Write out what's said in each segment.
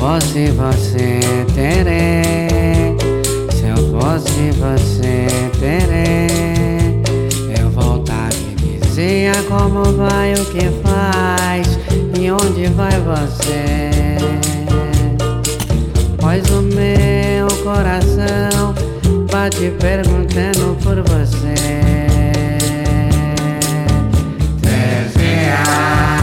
fosse você, terei. Se eu fosse você, terei. Eu voltava e dizia como vai, o que faz e onde vai você. Pois o meu coração bate perguntando por você. Terezinha,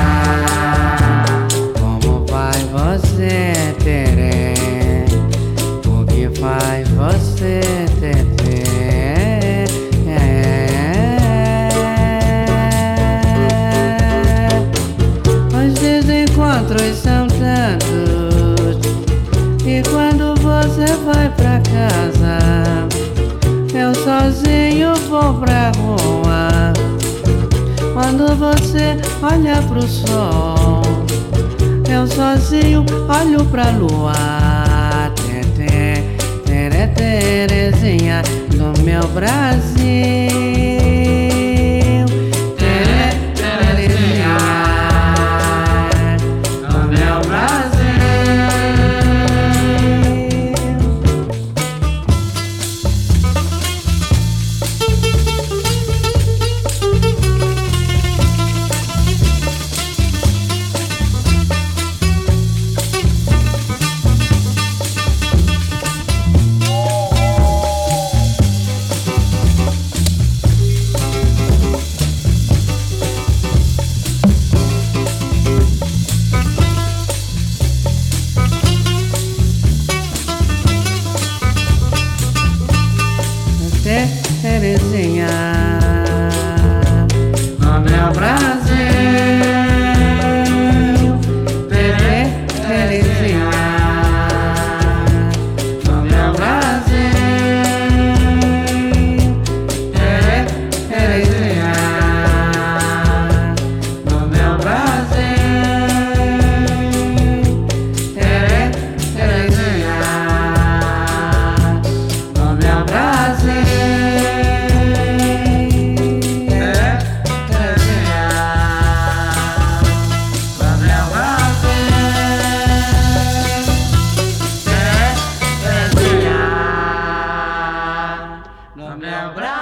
como vai você, Tere? O que faz você, Tete? Os desencontros são tantos, e quando você vai pra casa, eu sozinho vou pra rua. Quando você olha pro sol, eu sozinho olho pra lua. Tete, tere, Terezinha do meu Brasil. Tere, Terezinha do meu Brasil. Terezinha no meu Brasil. Terezinha no meu Brasil. Terezinha no meu Brasil. Terezinha no meu Brasil. No meu braço.